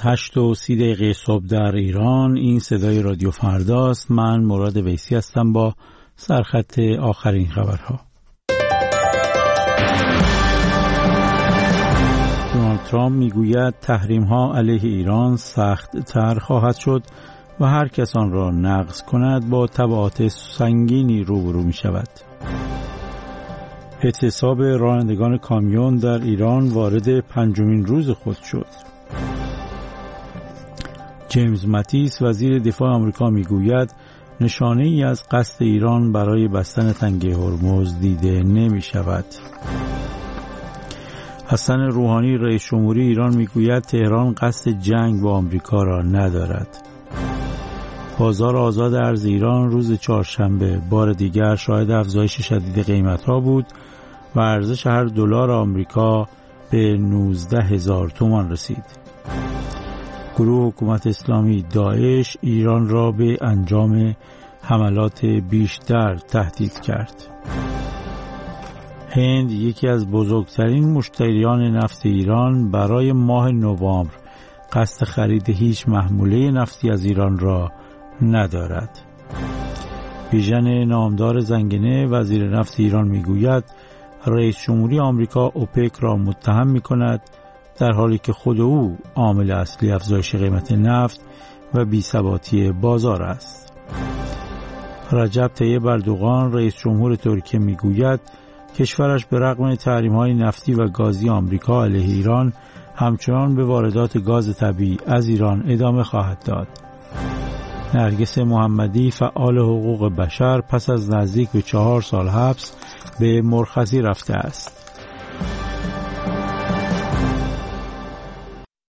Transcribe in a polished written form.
8:30 صبح در ایران. این صدای رادیو فرداست. من مراد ویسی هستم با سرخط آخرین خبرها. دونالد ترامپ میگوید تحریم‌ها علیه ایران سخت تر خواهد شد و هر کس آن را نقض کند با تبعات سنگینی روبرو می شود. اعتصاب رانندگان کامیون در ایران وارد 5مین روز خود شد. جیمز ماتیس وزیر دفاع آمریکا میگوید نشانه ای از قصد ایران برای بستن تنگه هرمز دیده نمی شود. حسن روحانی رئیس جمهوری ایران میگوید تهران قصد جنگ با آمریکا را ندارد. بازار آزاد ارز ایران روز چهارشنبه بار دیگر شاهد افزایش شدید قیمت‌ها بود و ارزش هر دلار آمریکا به 19,000 تومان رسید. گروه حکومت اسلامی داعش ایران را به انجام حملات بیشتر تهدید کرد. هند یکی از بزرگترین مشتریان نفت ایران برای ماه نوامبر قصد خرید هیچ محموله نفتی از ایران را ندارد. بیژن نامدار زنگنه وزیر نفت ایران میگوید رئیس جمهوری آمریکا اوپک را متهم می‌کند در حالی که خود او عامل اصلی افزایش قیمت نفت و بی‌ثباتی بازار است. رجب طیب اردوغان رئیس جمهور ترکیه میگوید کشورش به رغم تحریم‌های نفتی و گازی آمریکا علیه ایران همچنان به واردات گاز طبیعی از ایران ادامه خواهد داد. نرگس محمدی فعال حقوق بشر پس از نزدیک به 4 سال حبس به مرخصی رفته است.